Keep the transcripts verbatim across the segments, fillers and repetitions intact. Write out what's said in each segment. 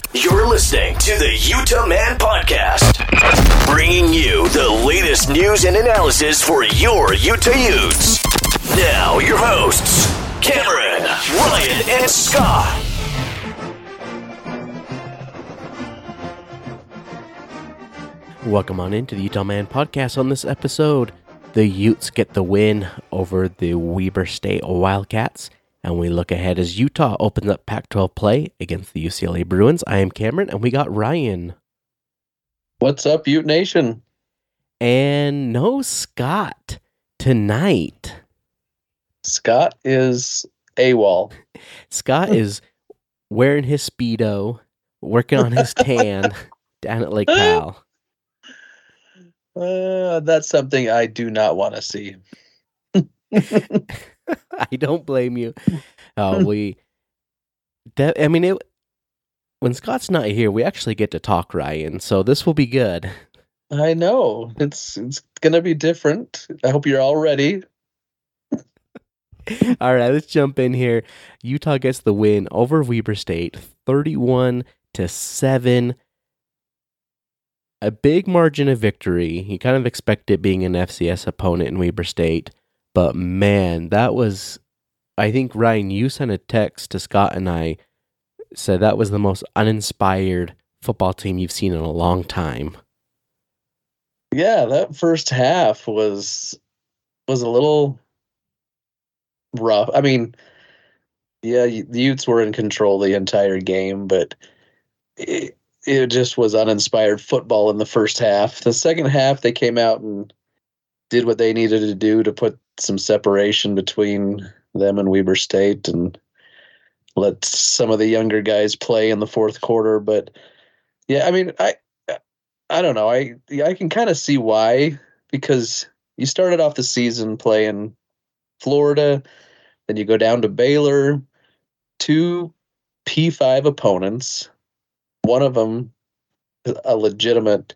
You're listening to the Utah Man Podcast, bringing you the latest news and analysis for your Utah Utes. Now, your hosts, Cameron, Ryan, and Scott. Welcome on into the Utah Man Podcast. On this episode, the Utes get the win over the Weber State Wildcats, and we look ahead as Utah opens up Pac twelve play against the U C L A Bruins. I am Cameron, and we got Ryan. What's up, Ute Nation? And no Scott tonight. Scott is AWOL. Scott is wearing his Speedo, working on his tan down at Lake Powell. Uh, that's something I do not want to see. I don't blame you. Uh, we, de- I mean, it, when Scott's not here, we actually get to talk, Ryan. So this will be good. I know it's it's gonna be different. I hope you're all ready. All right, let's jump in here. Utah gets the win over Weber State, thirty-one to seven. A big margin of victory. You kind of expect it being an F C S opponent in Weber State. But man, that was, I think, Ryan, you sent a text to Scott and I, said that was the most uninspired football team you've seen in a long time. Yeah, that first half was was a little rough. I mean, yeah, the Utes were in control the entire game, but it, it just was uninspired football in the first half. The second half, they came out and did what they needed to do to put some separation between them and Weber State and let some of the younger guys play in the fourth quarter. But yeah, I mean, I I don't know. I I can kind of see why, because you started off the season playing Florida, then you go down to Baylor, two P five opponents, one of them a legitimate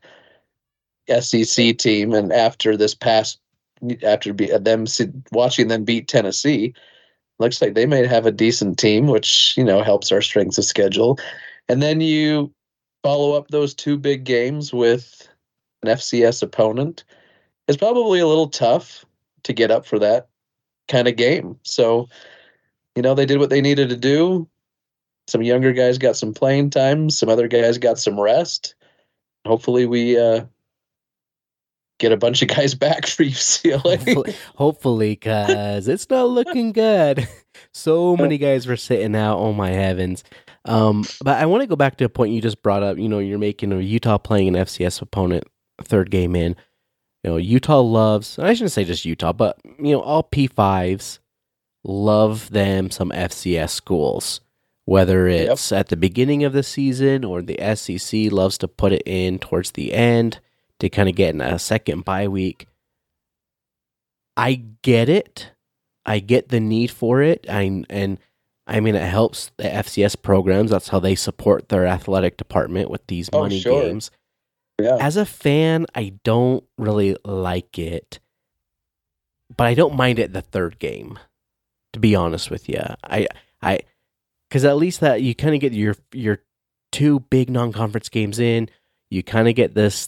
S E C team, and after this past after be, them watching them beat Tennessee, looks like they may have a decent team, which, you know, helps our strength of schedule. And then you follow up those two big games with an F C S opponent. It's probably a little tough to get up for that kind of game. So, you know, they did what they needed to do. Some younger guys got some playing time. Some other guys got some rest. Hopefully we uh, get a bunch of guys back for U C L A. Hopefully, because it's not looking good. So many guys were sitting out. Oh, my heavens. Um, but I want to go back to a point you just brought up. You know, you're making a Utah playing an F C S opponent, third game in. You know, Utah loves, I shouldn't say just Utah, but, you know, all P fives love them some F C S schools. Whether it's yep. at the beginning of the season or the S E C loves to put it in towards the end to kind of get in a second bye week. I get it. I get the need for it. I, and I mean, it helps the F C S programs. That's how they support their athletic department with these oh, money sure. games. Yeah. As a fan, I don't really like it, but I don't mind it the third game, to be honest with you. I, I, because at least that you kind of get your your two big non-conference games in. You kind of get this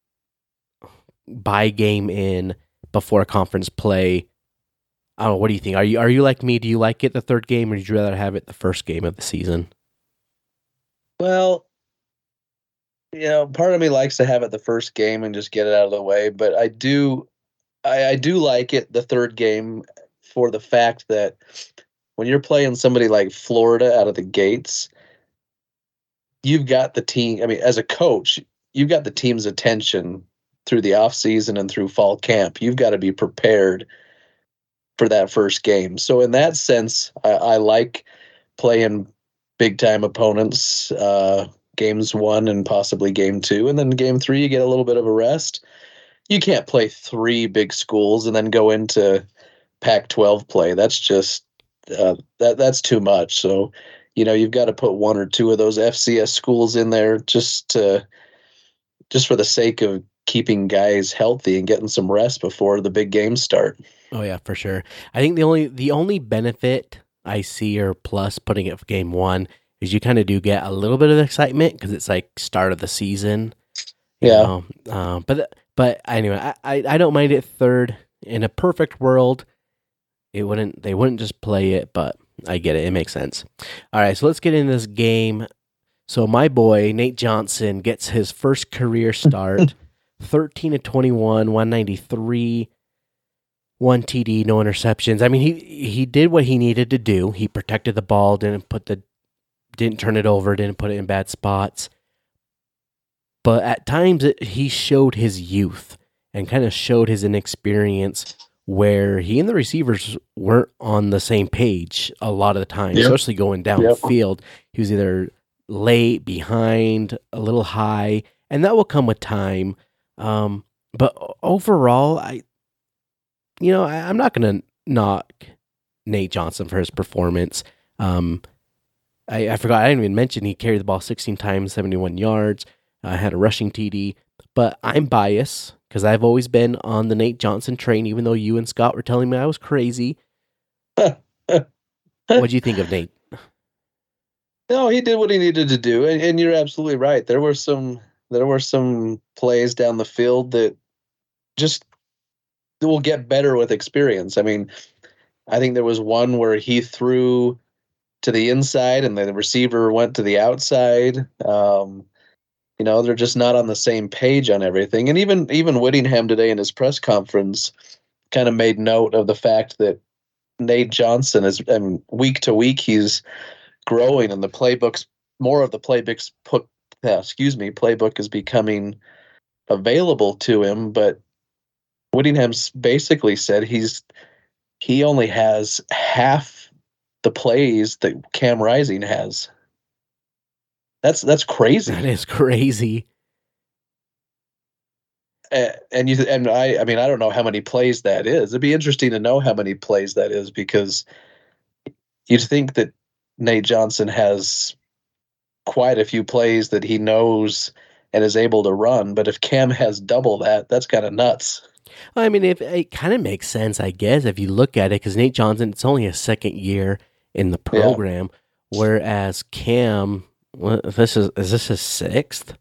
bye game in before conference play. I don't know. What do you think? Are you are you like me? Do you like it the third game, or would you rather have it the first game of the season? Well, you know, part of me likes to have it the first game and just get it out of the way, but I do, I, I do like it the third game for the fact that when you're playing somebody like Florida out of the gates, you've got the team. I mean, as a coach, you've got the team's attention through the off season and through fall camp. You've got to be prepared for that first game. So in that sense, I, I like playing big time opponents, uh, games one and possibly game two. And then game three, you get a little bit of a rest. You can't play three big schools and then go into Pac twelve play. That's just, uh, that that's too much. So, you know, you've got to put one or two of those F C S schools in there just to, just for the sake of keeping guys healthy and getting some rest before the big games start. Oh yeah, for sure. I think the only the only benefit I see or plus putting it for game one because you kind of do get a little bit of excitement because it's like start of the season. You Yeah. know? Um, but but anyway, I, I, I don't mind it third. In a perfect world, it wouldn't they wouldn't just play it, but I get it. It makes sense. All right, so let's get into this game. So my boy, Nate Johnson, gets his first career start. thirteen to twenty-one, one ninety-three, one T D, no interceptions. I mean, he he did what he needed to do. He protected the ball, didn't put the didn't turn it over, didn't put it in bad spots. But at times it, he showed his youth and kind of showed his inexperience where he and the receivers weren't on the same page a lot of the time, Yep. especially going Yep. downfield. He was either late, behind, a little high, and that will come with time. Um, but overall, I, you know, I, I'm not going to knock Nate Johnson for his performance. Um, I, I forgot, I didn't even mention he carried the ball sixteen times, seventy-one yards. I uh, had a rushing T D, but I'm biased because I've always been on the Nate Johnson train, even though you and Scott were telling me I was crazy. What do you think of Nate? No, he did what he needed to do, and, and you're absolutely right. There were some there were some plays down the field that just will get better with experience. I mean, I think there was one where he threw to the inside and the receiver went to the outside. Um, you know, they're just not on the same page on everything. And even even Whittingham today in his press conference kind of made note of the fact that Nate Johnson is, I mean, week to week he's growing, and the playbooks, more of the playbooks put, uh, excuse me, playbook is becoming available to him. But Whittingham's basically said he's he only has half the plays that Cam Rising has. That's that's crazy. That is crazy. Uh, and you and I I mean I don't know how many plays that is. It'd be interesting to know how many plays that is, because you'd think that Nate Johnson has quite a few plays that he knows and is able to run, but if Cam has double that, that's kind of nuts. I mean, if it kind of makes sense, I guess, if you look at it, because Nate Johnson, it's only his second year in the program, yeah. Whereas Cam, what, this is is this his sixth,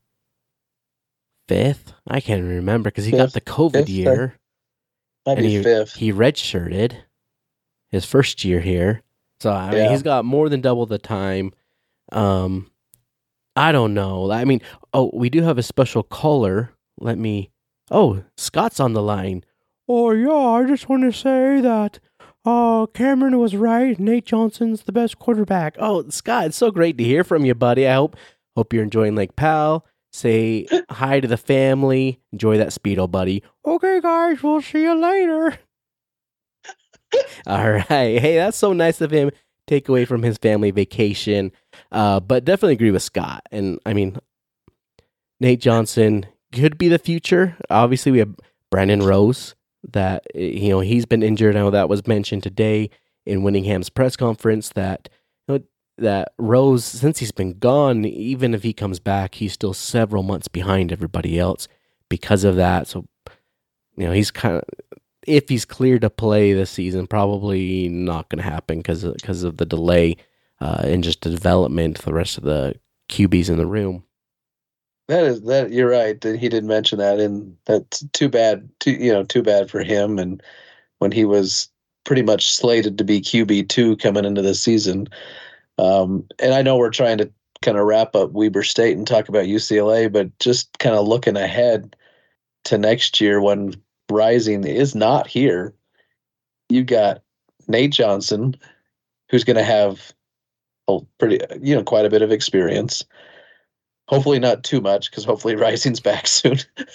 fifth? I can't remember because he fifth, got the COVID fifth, year. Might and be he, fifth. He redshirted his first year here, so I mean, yeah. he's got more than double the time. Um, I don't know. I mean, oh, we do have a special caller. Let me. Oh, Scott's on the line. Oh yeah, I just want to say that. Oh, Cameron was right. Nate Johnson's the best quarterback. Oh, Scott, it's so great to hear from you, buddy. I hope hope you're enjoying Lake Powell. Say hi to the family. Enjoy that Speedo, buddy. Okay, guys, we'll see you later. All right. Hey, that's so nice of him. Take away from his family vacation. Uh, but definitely agree with Scott. And, I mean, Nate Johnson could be the future. Obviously, we have Brandon Rose. That, you know, he's been injured. I know that was mentioned today in Whittingham's press conference that, you know, that Rose, since he's been gone, even if he comes back, he's still several months behind everybody else because of that. So, you know, he's kind of, if he's cleared to play this season, probably not going to happen because of, because of the delay uh, and just the development for the rest of the Q Bs in the room. That is that you're right. He did mention that, and that's too bad. Too, you know, too bad for him. And when he was pretty much slated to be Q B two coming into the season, um, and I know we're trying to kind of wrap up Weber State and talk about U C L A, but just kind of looking ahead to next year when Rising is not here, you got Nate Johnson, who's going to have a pretty, you know, quite a bit of experience. Hopefully not too much, because hopefully Rising's back soon.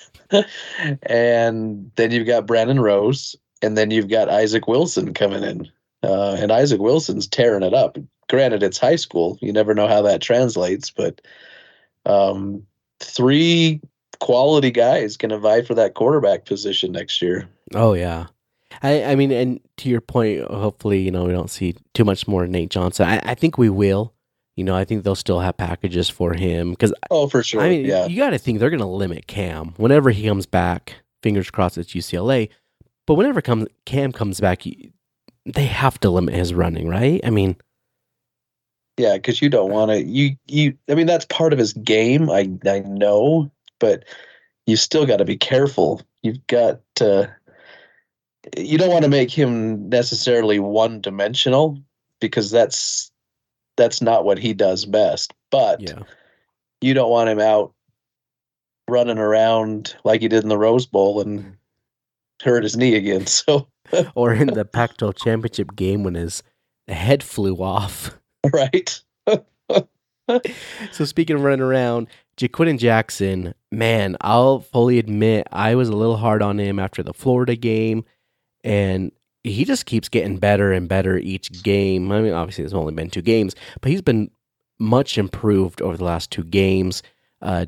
And then you've got Brandon Rose, and then you've got Isaac Wilson coming in. Uh, and Isaac Wilson's tearing it up. Granted, it's high school. You never know how that translates, but um, three quality guys going to vie for that quarterback position next year. Oh, yeah. I, I mean, and to your point, hopefully, you know, we don't see too much more Nate Johnson. I, I think we will. You know, I think they'll still have packages for him. Cause, oh, for sure. I mean, yeah. you got to think they're going to limit Cam. Whenever he comes back, fingers crossed it's U C L A. But whenever comes, Cam comes back, they have to limit his running, right? I mean, Yeah, because you don't want to. You you. I mean, that's part of his game. I I know, but you still got to be careful. You've got to. You don't want to make him necessarily one dimensional because that's that's not what he does best. But Yeah. you don't want him out running around like he did in the Rose Bowl and hurt his knee again. So Or in the Pac twelve championship game when his head flew off. right. So speaking of running around, Jaquindon Jackson, man, I'll fully admit I was a little hard on him after the Florida game, and he just keeps getting better and better each game. I mean, obviously there's only been two games, but he's been much improved over the last two games. Uh,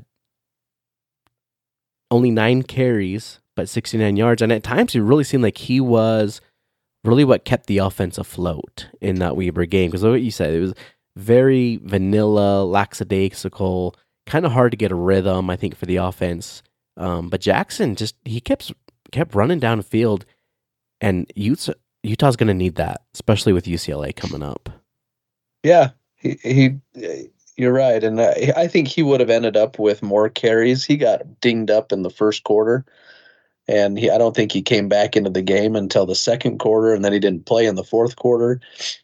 only nine carries, but sixty-nine yards, and at times it really seemed like he was really what kept the offense afloat in that Weber game. Because what you said, it was very vanilla, lackadaisical, kind of hard to get a rhythm, I think, for the offense. Um, but Jackson just he kept kept running downfield, and Utah, Utah's going to need that, especially with U C L A coming up. Yeah, he, he you're right, and I, I think he would have ended up with more carries. He got dinged up in the first quarter, and he I don't think he came back into the game until the second quarter, and then he didn't play in the fourth quarter.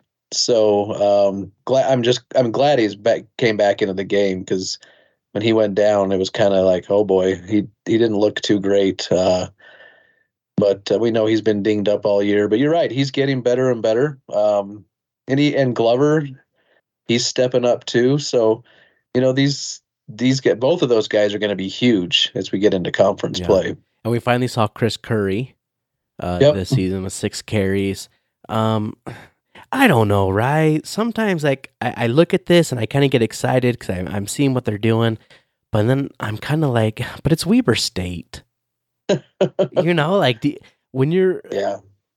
So um, glad I'm just I'm glad he's back came back into the game because when he went down, it was kind of like, oh boy, he he didn't look too great. Uh, but uh, we know he's been dinged up all year. But you're right, he's getting better and better. Um, and he and Glover, he's stepping up too. So you know these these get both of those guys are going to be huge as we get into conference Yeah. play. And we finally saw Chris Curry uh, Yep. this season with six carries. Um, I don't know, right? Sometimes like I, I look at this and I kind of get excited because I'm, I'm seeing what they're doing, but then I'm kind of like, but it's Weber State, you know, like the, when you're Yeah.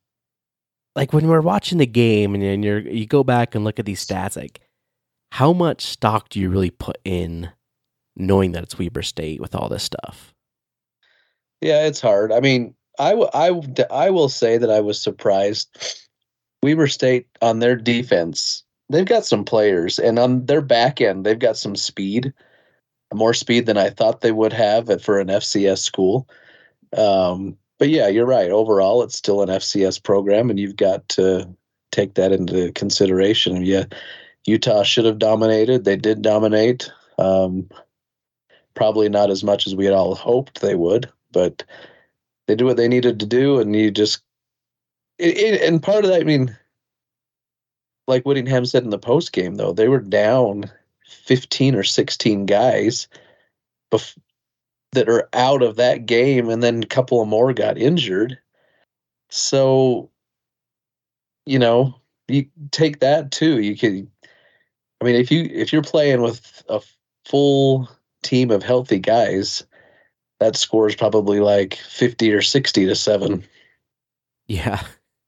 like when we're watching the game and, and you're you go back and look at these stats, like how much stock do you really put in knowing that it's Weber State with all this stuff? Yeah, it's hard. I mean, I, w- I, w- I will say that I was surprised. Weber State on their defense, they've got some players, and on their back end, they've got some speed, more speed than I thought they would have at- for an F C S school. Um, but yeah, you're right. Overall, it's still an F C S program, and you've got to take that into consideration. Yeah, Utah should have dominated. They did dominate. Um, probably not as much as we had all hoped they would, but they do what they needed to do, and you just it, it, and part of that, I mean, like Whittingham said in the post game, though, they were down fifteen or sixteen guys bef- that are out of that game, and then a couple of more got injured. So, you know, you take that too. You can, I mean, if you if you're playing with a full team of healthy guys, that score is probably like fifty or sixty to seven. Yeah.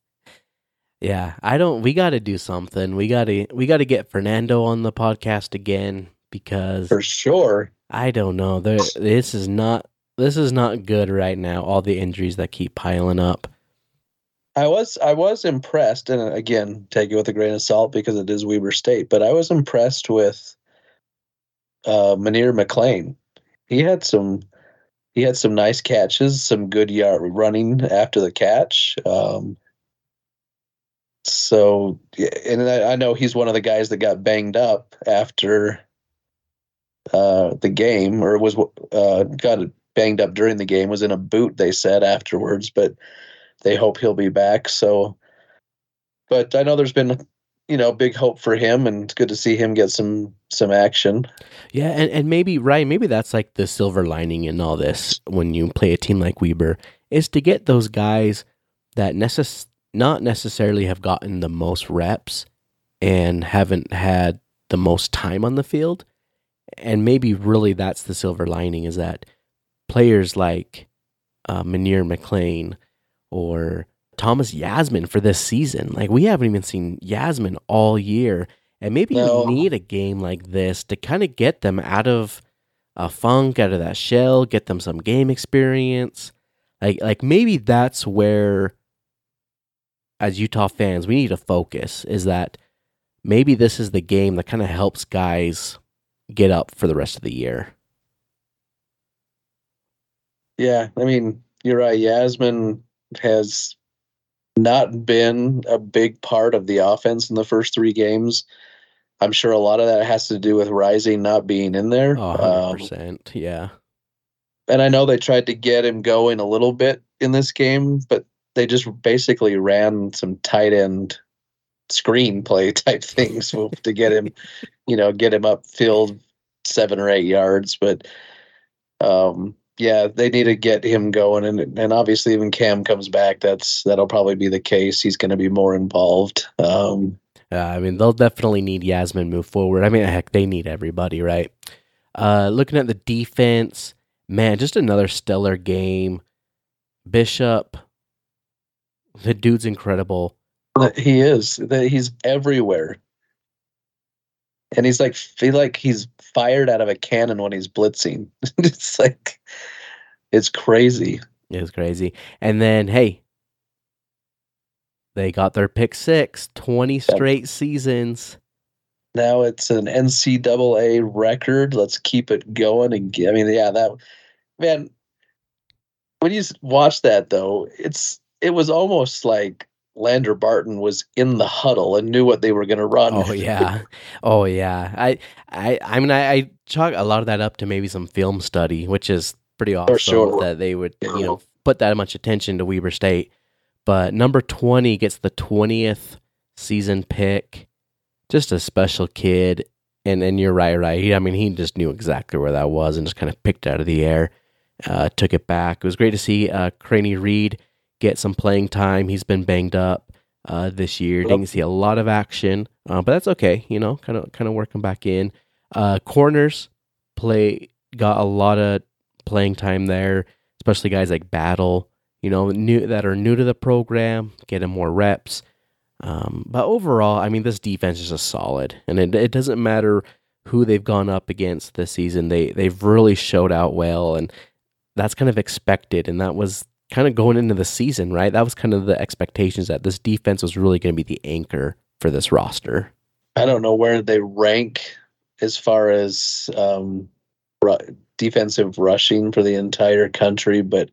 Yeah, I don't we got to do something. We got to we got to get Fernando on the podcast again because For sure. I don't know. There this is not this is not good right now. All the injuries that keep piling up. I was I was impressed, and again, take it with a grain of salt because it is Weber State, but I was impressed with uh Munir McLean. He had some he had some nice catches, some good yard running after the catch. Um So, yeah, and I, I know he's one of the guys that got banged up after uh, the game, or was uh, got banged up during the game. Was in a boot, they said afterwards, but they hope he'll be back. So, but I know there's been, you know, big hope for him, and it's good to see him get some some action. Yeah, and, and maybe right, maybe that's like the silver lining in all this when you play a team like Weber is to get those guys that necess- not necessarily have gotten the most reps and haven't had the most time on the field. And maybe really that's the silver lining is that players like uh, Munir McLean or Thomas Yasmin for this season, like we haven't even seen Yasmin all year. And maybe No. you need a game like this to kind of get them out of a funk, out of that shell, get them some game experience. Like, like maybe that's where, as Utah fans, we need to focus is that maybe this is the game that kind of helps guys get up for the rest of the year. Yeah, I mean, you're right. Yasmin has not been a big part of the offense in the first three games. I'm sure a lot of that has to do with Rising not being in there. Oh, one hundred percent. Um, yeah. And I know they tried to get him going a little bit in this game, but they just basically ran some tight end screenplay type things to get him, you know, get him upfield seven or eight yards. But um, yeah, they need to get him going, and and obviously when Cam comes back, that's that'll probably be the case. He's going to be more involved. Um, uh, I mean, they'll definitely need Yasmin move forward. I mean, heck, they need everybody, right? Uh, looking at the defense, man, just another stellar game. Bishop, the dude's incredible. He is. He's everywhere. And he's like, feel like he's fired out of a cannon when he's blitzing. It's like, it's crazy. It's crazy. And then, hey, they got their pick six, twenty straight seasons. Now it's an N C double A record. Let's keep it going. And I mean, yeah, that, man, when you watch that, though, it's it was almost like Lander Barton was in the huddle and knew what they were going to run. Oh yeah, oh yeah. I, I, I mean, I, I chalk a lot of that up to maybe some film study, which is pretty awesome. For sure. That they would, you know, put that much attention to Weber State. But number twenty gets the twentieth season pick. Just a special kid, and and you're right, right. He, I mean, he just knew exactly where that was and just kind of picked it out of the air, uh, took it back. It was great to see uh, Craney Reed get some playing time. He's been banged up uh, this year. Yep. Didn't see a lot of action, uh, but that's okay. You know, kind of kind of working back in. Uh, corners play got a lot of playing time there, especially guys like Battle. You know, new that are new to the program, getting more reps. Um, but overall, I mean, this defense is just solid, and it it doesn't matter who they've gone up against this season. They they've really showed out well, and that's kind of expected, and that was kind of going into the season, right? That was kind of the expectations that this defense was really going to be the anchor for this roster. I don't know where they rank as far as um, ru- defensive rushing for the entire country, but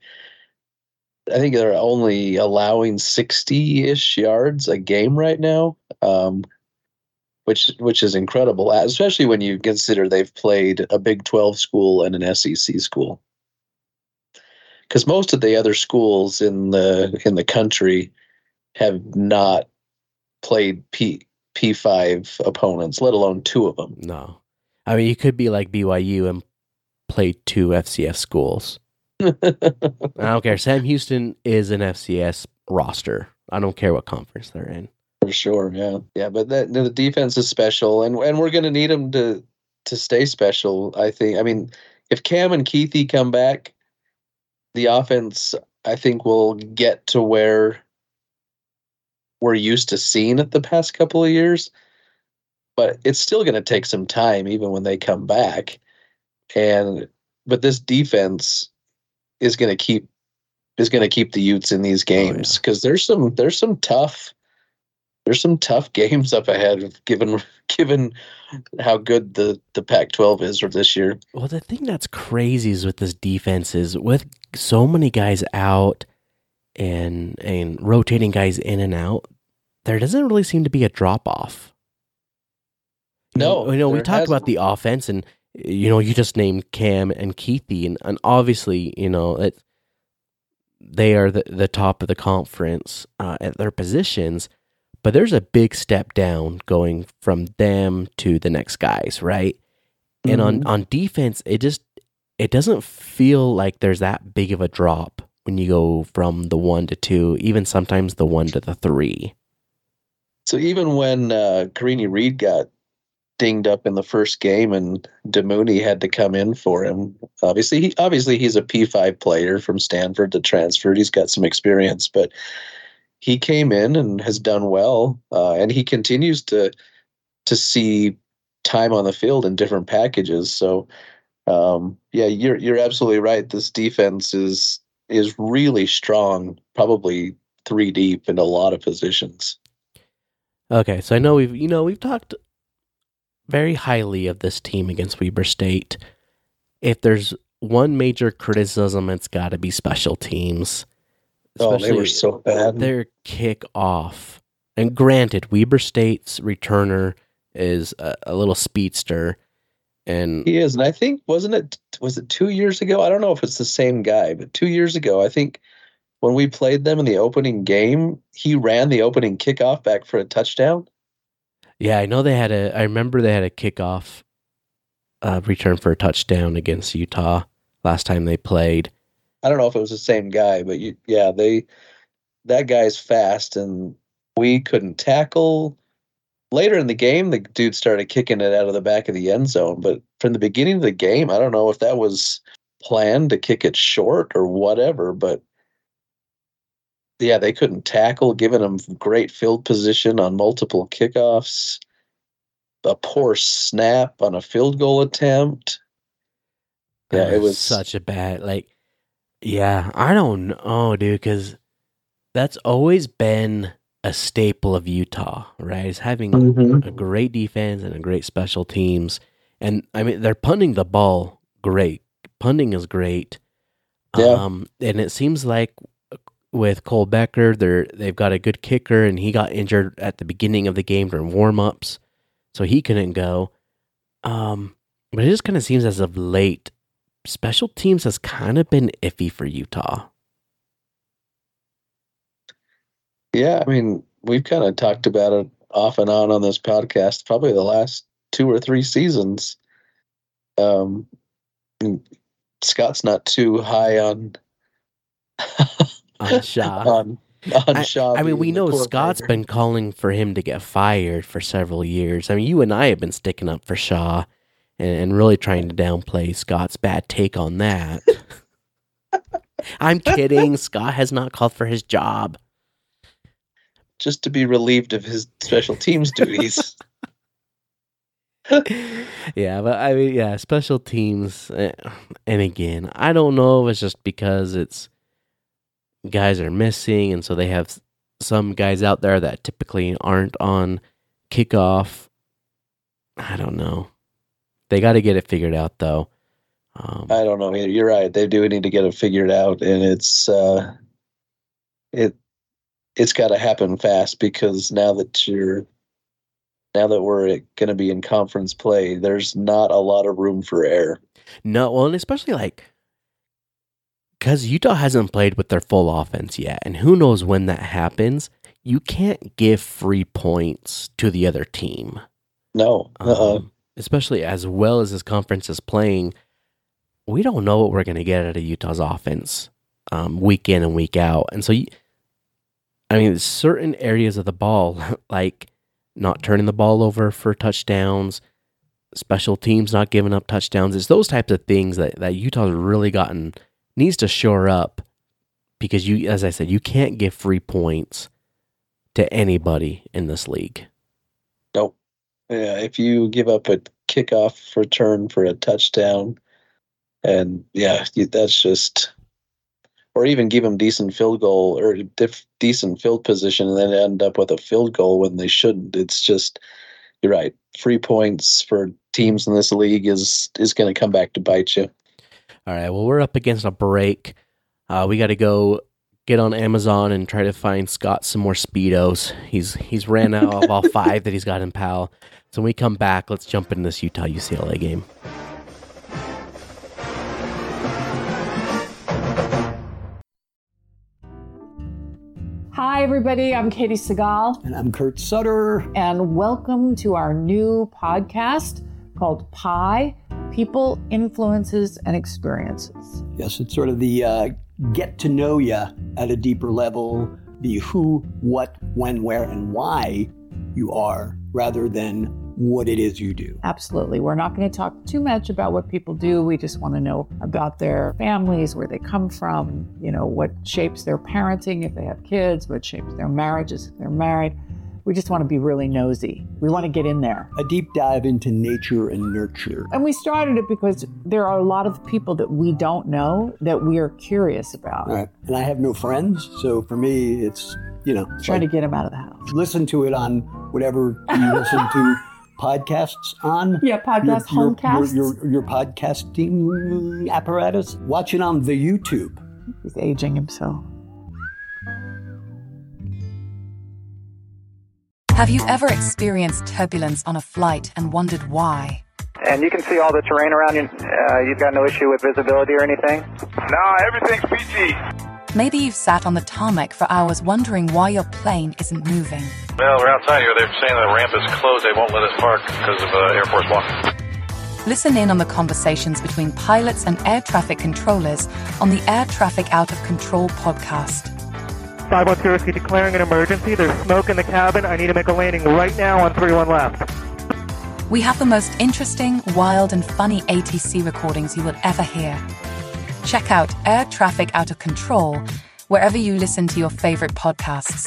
I think they're only allowing sixty-ish yards a game right now, um, which which is incredible, especially when you consider they've played a Big twelve school and an S E C school. Because most of the other schools in the in the country have not played P P five opponents, let alone two of them. No, I mean you could be like B Y U and play two F C S schools. I don't care. Sam Houston is an F C S roster. I don't care what conference they're in. For sure, yeah, yeah. But that, the defense is special, and and we're going to need them to to stay special. I think. I mean, if Cam and Keithy come back, the offense, I think, will get to where we're used to seeing it the past couple of years. But it's still going to take some time, even when they come back. And but this defense is going to keep is going to keep the Utes in these games because oh, yeah. there's some there's some tough there's some tough games up ahead given given how good the, the Pac twelve is for this year. Well, the thing that's crazy is with this defense is with so many guys out and and rotating guys in and out, there doesn't really seem to be a drop off. No, you know, we talked about the offense, and you know, you just named Cam and Keithy, and, and obviously, you know, it, they are the, the top of the conference uh, at their positions, but there's a big step down going from them to the next guys, right? Mm-hmm. And on, on defense, it just it doesn't feel like there's that big of a drop when you go from the one to two, even sometimes the one to the three. So even when uh, Craney Reed got dinged up in the first game and DeMooney had to come in for him. Obviously, he obviously he's a P five player from Stanford that transferred. He's got some experience, but he came in and has done well, uh, and he continues to to see time on the field in different packages. So, um, yeah, you're you're absolutely right. This defense is is really strong, probably three deep in a lot of positions. Okay, so I know we've you know we've talked very highly of this team against Weber State. If there's one major criticism, it's got to be special teams. Oh, they were so bad. Their kickoff. And granted, Weber State's returner is a, a little speedster. And he is, and I think, wasn't it, was it two years ago? I don't know if it's the same guy, but two years ago, I think when we played them in the opening game, he ran the opening kickoff back for a touchdown. Yeah, I know they had a, I remember they had a kickoff uh, return for a touchdown against Utah last time they played. I don't know if it was the same guy, but you, yeah, they, that guy's fast, and we couldn't tackle. Later in the game, the dude started kicking it out of the back of the end zone, but from the beginning of the game, I don't know if that was planned to kick it short or whatever, but yeah, they couldn't tackle, giving them great field position on multiple kickoffs, a poor snap on a field goal attempt. Yeah, it was such a bad, like, yeah, I don't know, dude, because that's always been a staple of Utah, right? Is having mm-hmm. a great defense and a great special teams. And I mean, they're punting the ball great. Punting is great. Yeah. Um, and it seems like with Cole Becker, they're, they've got a good kicker, and he got injured at the beginning of the game during warm-ups, so he couldn't go. Um, but it just kind of seems as of late, special teams has kind of been iffy for Utah. Yeah, I mean, we've kind of talked about it off and on on this podcast, probably the last two or three seasons. Um, Scott's not too high on on Shaw. on, on I, Shaw. I mean, we know Scott's been calling for him to get fired for several years. I mean, you and I have been sticking up for Shaw and, and really trying to downplay Scott's bad take on that. I'm kidding. Scott has not called for his job. Just to be relieved of his special teams duties. Yeah, but I mean, yeah, special teams. And again, I don't know if it's just because it's guys are missing, and so they have some guys out there that typically aren't on kickoff. I don't know. They got to get it figured out, though. Um, I don't know. You're right. They do need to get it figured out, and it's uh, it. It's got to happen fast, because now that you're, now that we're going to be in conference play, there's not a lot of room for error. No, well, and especially like, because Utah hasn't played with their full offense yet, and who knows when that happens. You can't give free points to the other team. No, uh-uh. um, especially as well as this conference is playing. We don't know what we're going to get out of Utah's offense um, week in and week out, and so. You, I mean, certain areas of the ball, like not turning the ball over for touchdowns, special teams not giving up touchdowns, it's those types of things that, that Utah's really gotten, needs to shore up, because you, as I said, you can't give free points to anybody in this league. Nope. Yeah, if you give up a kickoff return for a touchdown, and yeah, that's just... Or even give them decent field goal or dif- decent field position, and then end up with a field goal when they shouldn't. It's just, you're right. Free points for teams in this league is is going to come back to bite you. All right. Well, we're up against a break. Uh, we got to go get on Amazon and try to find Scott some more Speedos. He's he's ran out of all five that he's got in PAL. So when we come back, let's jump into this Utah U C L A game. Hi, everybody. I'm Katie Segal. And I'm Kurt Sutter. And welcome to our new podcast called Pi, People, Influences, and Experiences. Yes, it's sort of the uh, get to know you at a deeper level, the who, what, when, where, and why you are, rather than what it is you do. Absolutely. We're not going to talk too much about what people do. We just want to know about their families, where they come from, you know, what shapes their parenting if they have kids, what shapes their marriages if they're married. We just want to be really nosy. We want to get in there. A deep dive into nature and nurture. And we started it because there are a lot of people that we don't know that we are curious about. All right. And I have no friends, so for me, it's, you know, trying like, to get them out of the house. Listen to it on whatever you listen to podcasts on. Yeah, podcast, your, your, homecasts. Your, your, your podcasting apparatus. Watch it on the YouTube. He's aging himself. Have you ever experienced turbulence on a flight and wondered why? And you can see all the terrain around you. Uh, you've got no issue with visibility or anything? No, everything's P G. Maybe you've sat on the tarmac for hours wondering why your plane isn't moving. Well, we're outside here. They're saying the ramp is closed. They won't let us park because of uh, Air Force One. Listen in on the conversations between pilots and air traffic controllers on the Air Traffic Out of Control podcast. five one zero, declaring an emergency. There's smoke in the cabin. I need to make a landing right now on three one left. We have the most interesting, wild, and funny A T C recordings you will ever hear. Check out Air Traffic Out of Control wherever you listen to your favorite podcasts.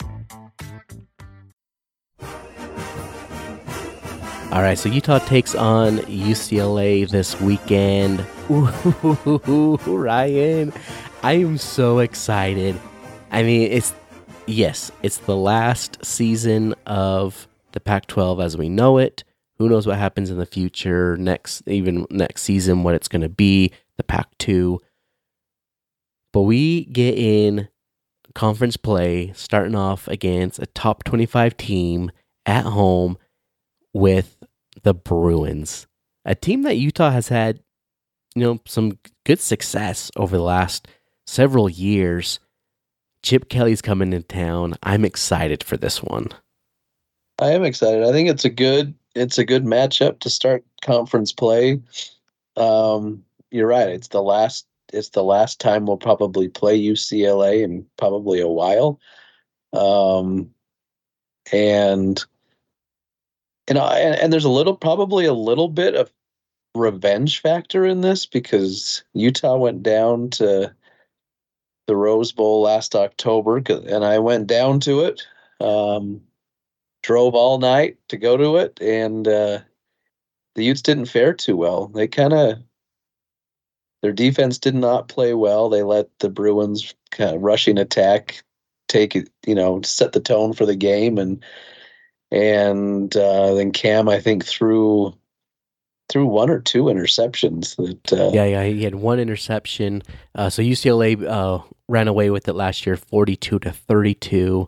All right, so Utah takes on U C L A this weekend. Ooh, Ryan, I am so excited. I mean, it's, yes, it's the last season of the Pac twelve as we know it. Who knows what happens in the future, next, even next season, what it's going to be, the Pac two. But we get in conference play, starting off against a top twenty-five team at home with the Bruins, a team that Utah has had, you know, some good success over the last several years. Chip Kelly's coming to town. I'm excited for this one. I am excited. I think it's a good it's a good matchup to start conference play. Um, you're right. It's the last it's the last time we'll probably play U C L A in probably a while. Um, and you know, and, and there's a little probably a little bit of revenge factor in this because Utah went down to the Rose Bowl last October, and I went down to it. Um, drove all night to go to it, and uh, the Utes didn't fare too well. They kind of, their defense did not play well. They let the Bruins kind of rushing attack take it, you know, set the tone for the game, and and uh, then Cam, I think, threw threw one or two interceptions. That uh, yeah, yeah, he had one interception. Uh, so U C L A uh, ran away with it last year, forty-two to thirty-two.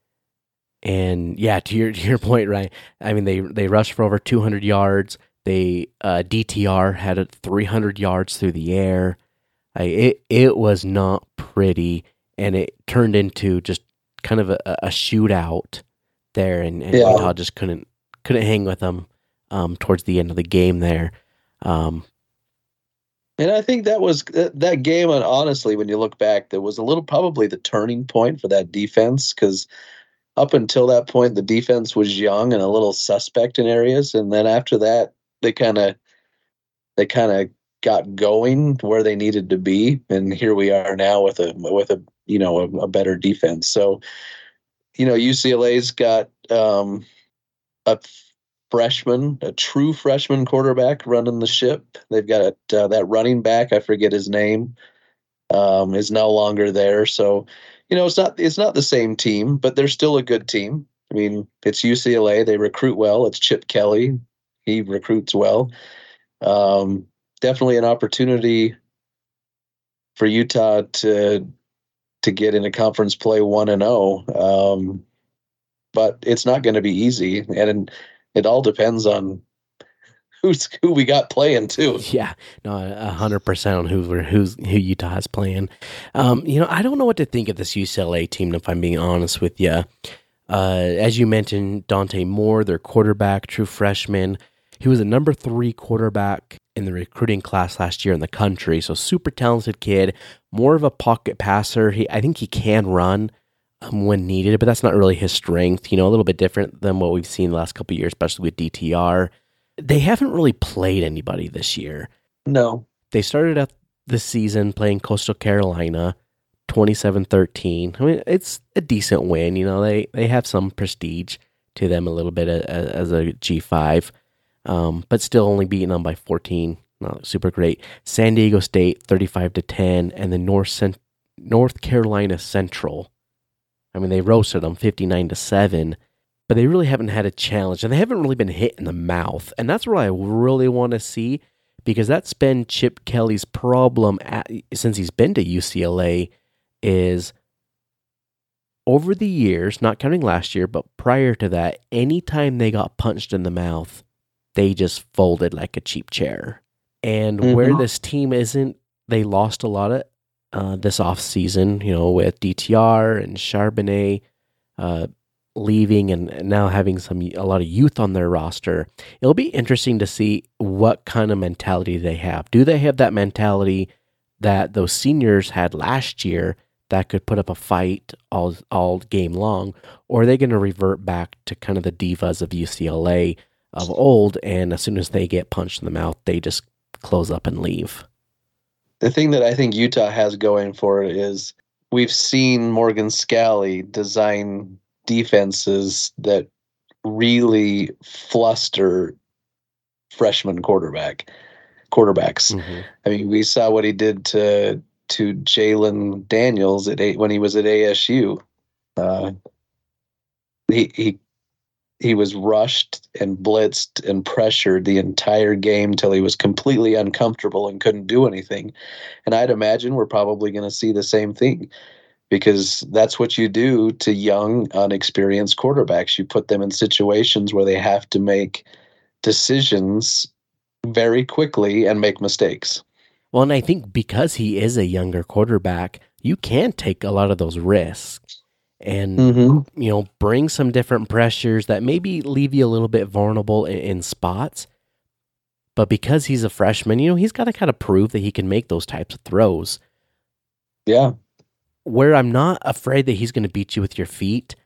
And yeah, to your to your point, right? I mean, they they rushed for over two hundred yards. They uh, D T R had it three hundred yards through the air. I, it it was not pretty, and it turned into just kind of a, a shootout there, and, and yeah. Utah just couldn't couldn't hang with them um, towards the end of the game there. Um, and I think that was that game. And honestly, when you look back, there was a little probably the turning point for that defense because. Up until that point, the defense was young and a little suspect in areas, and then after that, they kind of they kind of got going where they needed to be, and here we are now with a with a you know a, a better defense. So, you know, U C L A's got um, a freshman, a true freshman quarterback running the ship. They've got a, uh, that running back, I forget his name, um, is no longer there. So. You know, it's not it's not the same team, but they're still a good team. I mean, it's U C L A. They recruit well. It's Chip Kelly. He recruits well. Um, definitely an opportunity for Utah to to get into conference play one and oh. Um, but it's not going to be easy, and it all depends on who's who we got playing too. Yeah, no, a hundred percent on who who's who Utah has playing. Um, you know, I don't know what to think of this U C L A team. If I'm being honest with you, uh, as you mentioned, Dante Moore, their quarterback, true freshman. He was a number three quarterback in the recruiting class last year in the country. So super talented kid, more of a pocket passer. He, I think he can run um, when needed, but that's not really his strength. You know, a little bit different than what we've seen the last couple of years, especially with D T R. They haven't really played anybody this year. No. They started out the season playing Coastal Carolina, twenty-seven thirteen. I mean, it's a decent win. You know, they, they have some prestige to them a little bit as, as a G five, um, but still only beating them by fourteen. Not super great. San Diego State, thirty-five to ten, and the North Cent- North Carolina Central. I mean, they roasted them fifty-nine to seven. but they really haven't had a challenge, and they haven't really been hit in the mouth. And that's what I really want to see, because that's been Chip Kelly's problem at, since he's been to U C L A, is over the years, not counting last year, but prior to that, anytime they got punched in the mouth, they just folded like a cheap chair. And mm-hmm. where this team isn't, they lost a lot of uh, this offseason, you know, with D T R and Charbonnet uh, leaving and now having some a lot of youth on their roster. It'll be interesting to see what kind of mentality they have. Do they have that mentality that those seniors had last year that could put up a fight all all game long, or are they going to revert back to kind of the divas of U C L A of old, and as soon as they get punched in the mouth, they just close up and leave? The thing that I think Utah has going for it is we've seen Morgan Scalley design defenses that really fluster freshman quarterback quarterbacks. Mm-hmm. I mean, we saw what he did to to Jalen Daniels at a, when he was at A S U. Uh, he he he was rushed and blitzed and pressured the entire game till he was completely uncomfortable and couldn't do anything. And I'd imagine we're probably going to see the same thing, because that's what you do to young, unexperienced quarterbacks. You put them in situations where they have to make decisions very quickly and make mistakes. Well, and I think because he is a younger quarterback, you can take a lot of those risks and, mm-hmm. you know, bring some different pressures that maybe leave you a little bit vulnerable in, in spots. But because he's a freshman, you know, he's got to kind of prove that he can make those types of throws. Yeah. Where I'm not afraid that he's going to beat you with your feet,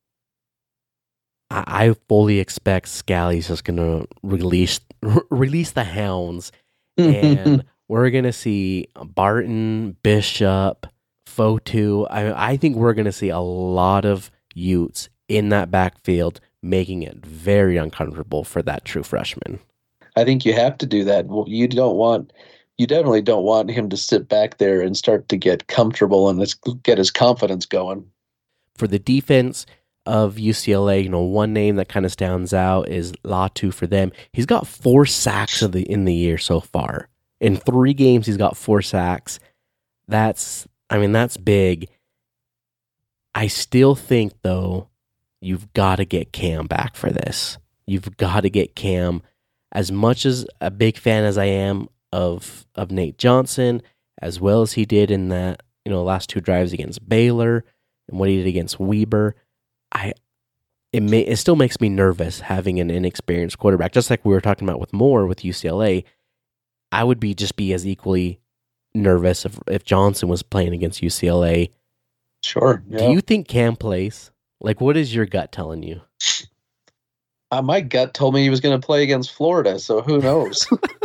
I, I fully expect Scalley's just going to release re- release the hounds, and we're going to see Barton, Bishop, Fotu. I, I think we're going to see a lot of Utes in that backfield, making it very uncomfortable for that true freshman. I think you have to do that. You don't want, you definitely don't want him to sit back there and start to get comfortable and get his confidence going. For the defense of U C L A, you know, one name that kind of stands out is Latu for them. He's got four sacks of the in the year so far. In three games, he's got four sacks. That's, I mean, that's big. I still think, though, you've got to get Cam back for this. You've got to get Cam. As much as a big fan as I am of of Nate Johnson, as well as he did in that, you know, last two drives against Baylor and what he did against Weber, I it may it still makes me nervous having an inexperienced quarterback. Just like we were talking about with Moore with U C L A, I would be just be as equally nervous if if Johnson was playing against U C L A. Sure. Yeah. Do you think Cam plays? Like, what is your gut telling you? Uh, my gut told me he was going to play against Florida, so who knows?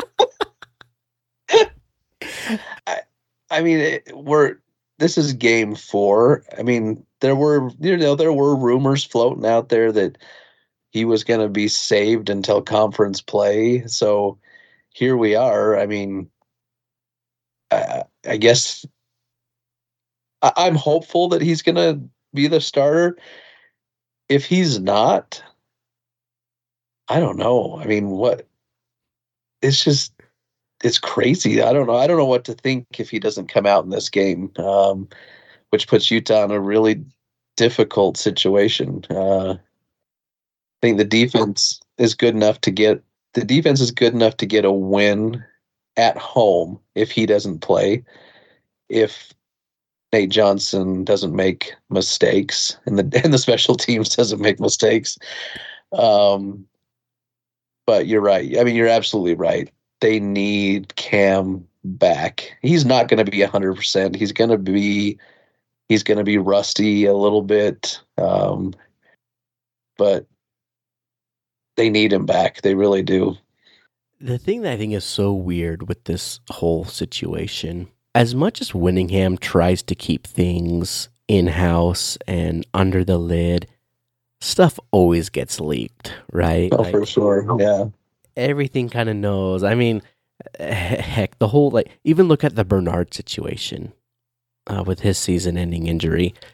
I, I mean, it, we're this is game four. I mean, there were you know there were rumors floating out there that he was going to be saved until conference play. So here we are. I mean, I, I guess I, I'm hopeful that he's going to be the starter. If he's not, I don't know. I mean, what? It's just, it's crazy. I don't know. I don't know what to think if he doesn't come out in this game, um, which puts Utah in a really difficult situation. Uh, I think the defense is good enough to get the defense is good enough to get a win at home if he doesn't play. If Nate Johnson doesn't make mistakes and the and the special teams doesn't make mistakes. Um, but you're right. I mean, you're absolutely right. They need Cam back. He's not going to be one hundred percent. He's going to be he's going to be rusty a little bit. Um, but they need him back. They really do. The thing that I think is so weird with this whole situation, as much as Winningham tries to keep things in-house and under the lid, stuff always gets leaked, right? Oh, like, for sure, yeah. Everything kind of knows. I mean, heck, the whole, like, even look at the Bernard situation uh, with his season-ending injury.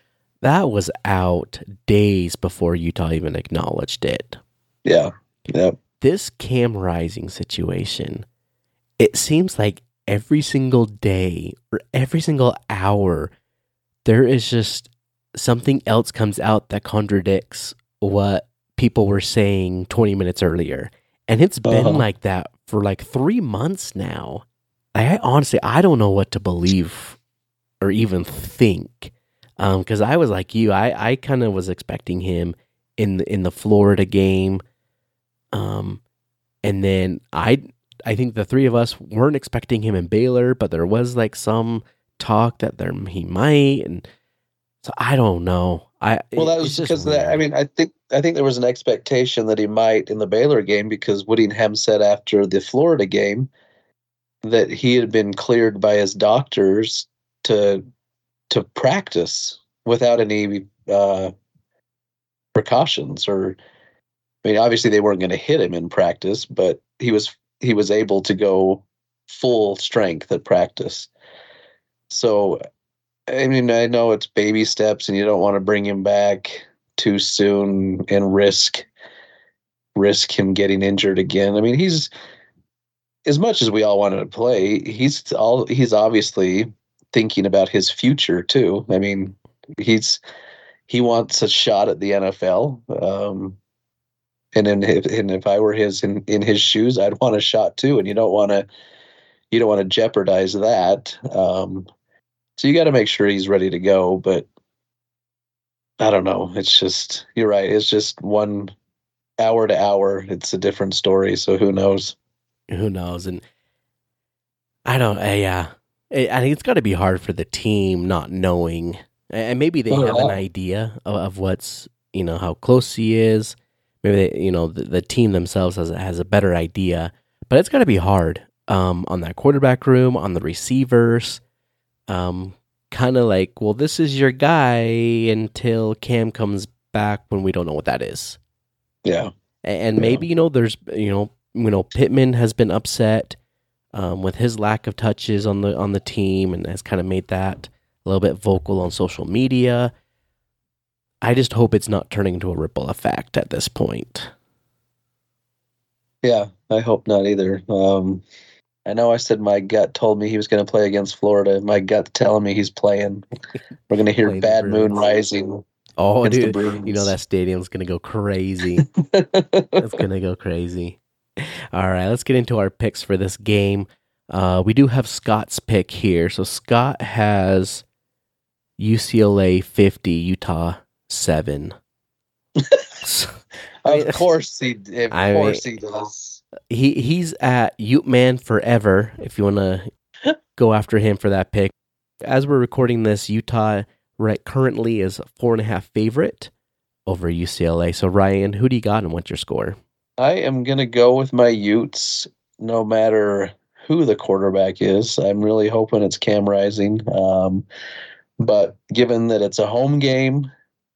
that was out days before Utah even acknowledged it. Yeah. Yep. This Cam Rising situation, it seems like every single day or every single hour, there is just something else comes out that contradicts what people were saying twenty minutes earlier. And it's been Uh-huh. like that for like three months now. I honestly, I don't know what to believe or even think. Um, cause I was like you, I, I kind of was expecting him in the, in the Florida game. Um, and then I, I think the three of us weren't expecting him in Baylor, but there was like some talk that there he might, and so I don't know. I Well, that it's was just because that, I weird. mean, I think I think there was an expectation that he might in the Baylor game because Whittingham said after the Florida game that he had been cleared by his doctors to to practice without any uh, precautions. Or, I mean, obviously they weren't going to hit him in practice, but he was he was able to go full strength at practice. So, I mean, I know it's baby steps, and you don't want to bring him back too soon and risk risk him getting injured again. I mean, he's as much as we all wanted to play, he's all he's obviously thinking about his future too. I mean, he's he wants a shot at the N F L. Um, and then if, and if I were his in, in his shoes, I'd want a shot too. And you don't want to you don't want to jeopardize that. Um, So you got to make sure he's ready to go, but I don't know. It's just, you're right. It's just one hour to hour. It's a different story. So who knows? Who knows? And I don't. Uh, yeah, I I think it's got to be hard for the team not knowing, and maybe they Oh, have an yeah. idea of, of what's you know how close he is. Maybe they, you know the, the team themselves has has a better idea, but it's got to be hard um, on that quarterback room, on the receivers. Um, kind of like, well, this is your guy until Cam comes back when we don't know what that is. Yeah. A- And Yeah. maybe, you know, there's, you know, you know, Pittman has been upset um, with his lack of touches on the on the team and has kind of made that a little bit vocal on social media. I just hope it's not turning into a ripple effect at this point. Yeah. I hope not either. Um, I know I said my gut told me he was going to play against Florida. My gut's telling me he's playing. We're going to hear Playing the Bad Moon Bruins. Rising. Oh, Against the dude, Bruins. you know that stadium's gonna go crazy. It's gonna go crazy. All right, let's get into our picks for this game. Uh, we do have Scott's pick here. So Scott has U C L A fifty, Utah seven. So, I mean, Of course he. Of I course mean- he does. he he's at Ute Man Forever. If you want to go after him for that pick. As we're recording this, Utah right currently is four and a half favorite over U C L A. So Ryan, who do you got and what's your score? I am going to go with my Utes, no matter who the quarterback is. I'm really hoping it's Cam Rising. Um, but given that it's a home game,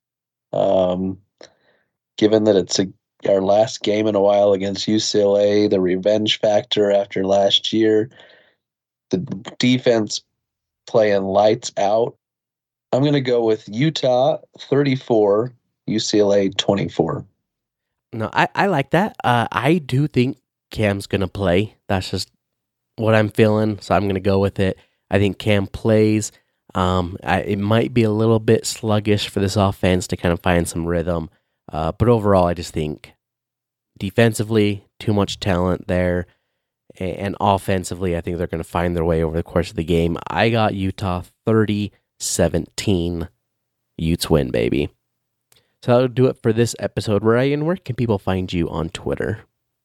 um, given that it's a, our last game in a while against U C L A, the revenge factor after last year, the defense playing lights out, I'm going to go with Utah thirty-four, U C L A twenty-four. No, I, I like that. Uh, I do think Cam's going to play. That's just what I'm feeling, so I'm going to go with it. I think Cam plays. Um, I, it might be a little bit sluggish for this offense to kind of find some rhythm, uh, but overall, I just think defensively, too much talent there, and, and offensively, I think they're going to find their way over the course of the game. I got Utah thirty seventeen. Utes win, baby. So that'll do it for this episode. Ryan, where can people find you on Twitter?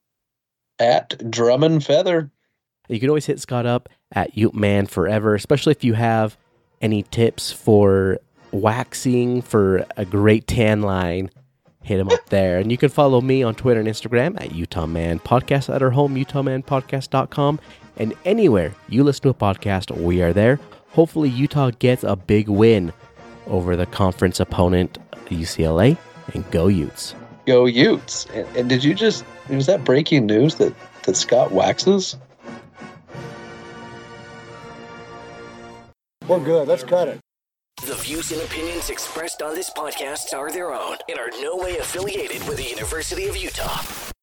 At Drum and Feather. You can always hit Scott up at Ute Man Forever, especially if you have any tips for waxing for a great tan line. Hit him up there. And you can follow me on Twitter and Instagram at Utah Man Podcast, at our home, utah man podcast dot com. And anywhere you listen to a podcast, we are there. Hopefully Utah gets a big win over the conference opponent, U C L A, and go Utes. Go Utes. And, and did you just, was that breaking news that, that Scott waxes? We're good. Let's cut it. The views and opinions expressed on this podcast are their own and are no way affiliated with the University of Utah.